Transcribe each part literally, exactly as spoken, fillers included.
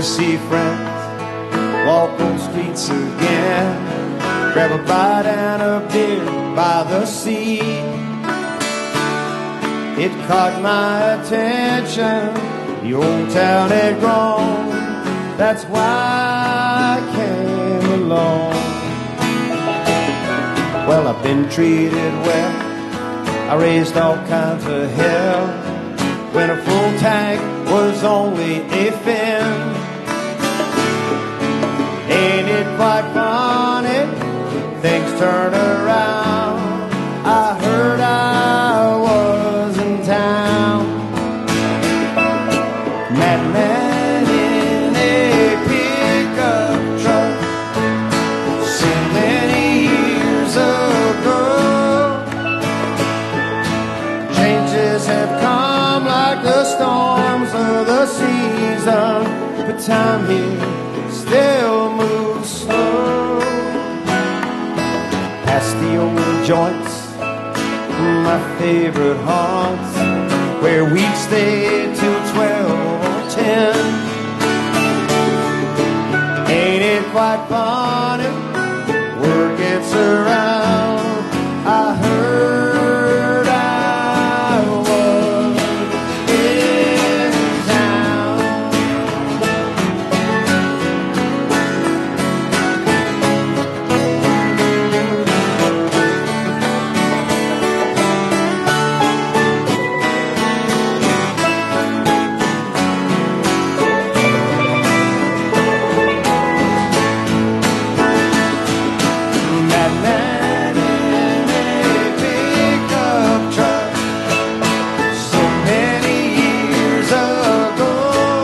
to see friends, walk on streets again, grab a bite and a beer by the sea. It caught my attention, the old town had grown, that's why I came along. Well, I've been treated well, I raised all kinds of hell, when a full tank was only a fin. Ain't it quite funny, things turn around, I heard I was in town. Madman in a pickup truck, so many years ago. Changes have come like the storms of the season, but time here still moves slow. Past the old joints, my favorite haunts, where we'd stay till twelve or ten. Ain't it quite funny, word gets around, I heard I was in town. Madman in a pickup truck, so many years ago.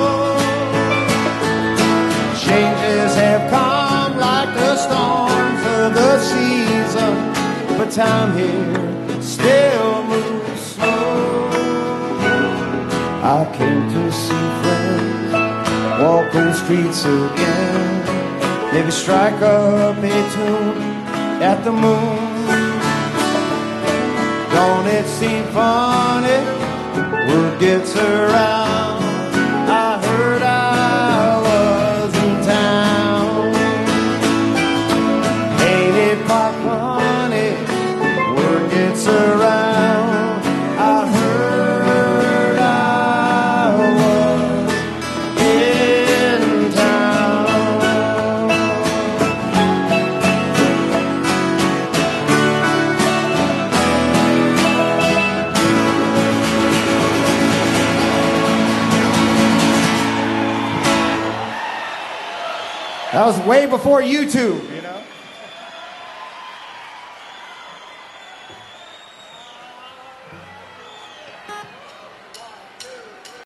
Changes have come like the storms of the season, but time here still moves slow. I came to see friends, walk on streets again, maybe strike up a tune at the moon. Don't it seem funny, word gets around, I heard I was in town. Ain't it quite funny, word gets around, I heard I was in town. That was way before YouTube.